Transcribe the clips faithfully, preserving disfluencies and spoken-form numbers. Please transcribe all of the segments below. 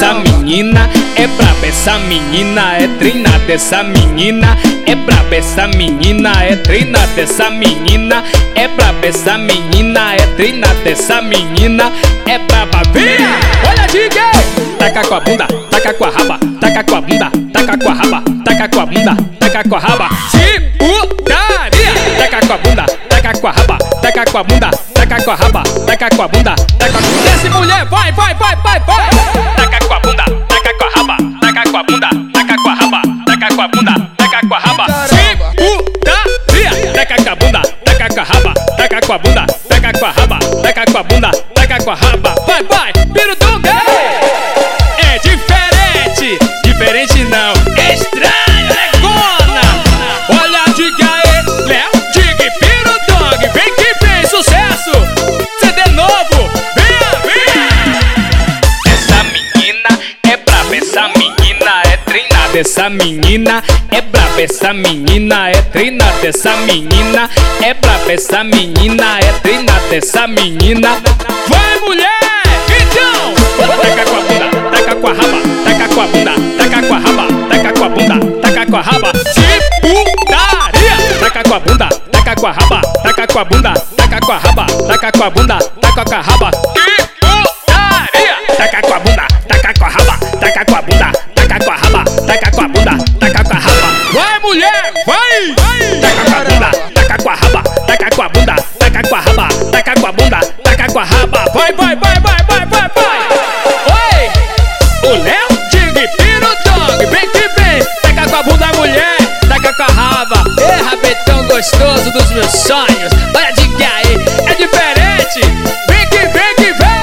essa menina, é braba essa menina, é treinada essa menina, é braba essa menina, é treinada essa menina, é braba essa menina, é treinada essa menina, é braba, vira! Olha D J! Taca com a bunda, taca com a raba, taca com a bunda, taca com a raba, taca com a bunda, taca com a raba, se putaria! Taca com a bunda, taca com a raba, taca com a bunda, taca com a raba, taca com a bunda, taca com a bunda. Desce mulher, vai, vai, vai, vai, vai! Taca com a bunda, taca com a raba, taca com a bunda, taca com a raba, taca com a bunda, taca com a raba, se putaria! Taca com a bunda, taca com a raba, taca com a bunda, taca com a raba, taca com a bunda, taca com a raba, vai, vai, pirudunga! É diferente, diferente não, é estranho, negona! Olha, diga aí, Léo, diga, pirudunga, vem que vem, sucesso! C D novo, vem, vem! Essa menina é braba, essa menina é treinada, essa menina é braba, essa menina é treinada, essa menina é braba, essa menina é treinada, essa menina. Vai, mulher! Então! Taca com a bunda, taca com a raba, taca com a bunda, taca com a raba, taca com a bunda, taca com a raba, se putaria! Taca com a bunda, taca com a raba, taca com a bunda, taca com a raba, taca com a bunda, taca com a raba, que putaria! Taca com a bunda, taca com a raba, taca com a bunda, taca com a raba, taca com a bunda, taca com a raba. Vai, mulher, vai! Taca com a bunda, taca com a raba, taca com a bunda, taca com a raba, taca com a bunda, taca com a raba. Vai, vai, vai, vai, vai, vai, vai! Oi! O Léo, diga, pirudong, vem que vem! Taca com a bunda, mulher, taca com a raba. Ê, rabetão gostoso dos meus sonhos. Olha, diga aí, é diferente! Vem que vem que vem!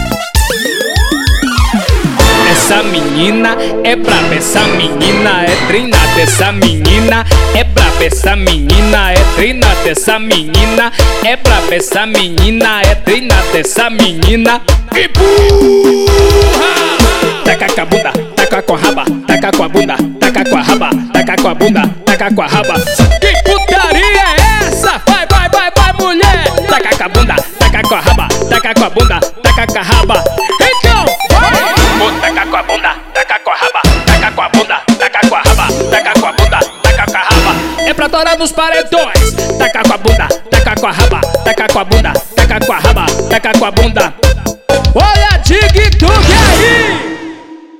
Essa menina é braba, essa menina é treinada, essa menina é braba, essa menina é treinada, essa menina é braba, essa menina é treinada, essa menina. Empurra! Taca com a bunda, taca com a raba, taca com a bunda, taca com a raba, taca com a bunda, taca com a raba. Que putaria é essa? Vai, vai, vai, vai, mulher! Taca com a bunda, taca com a raba, taca com a bunda, taca com a raba. Então, vai! Taca com a bunda, taca com a raba, taca com a bunda, taca com a raba, taca com a bunda, taca com a raba. É pra torar nos paredões. Taca com a bunda, taca com a raba, taca com a bunda, taca com a raba, taca com a bunda.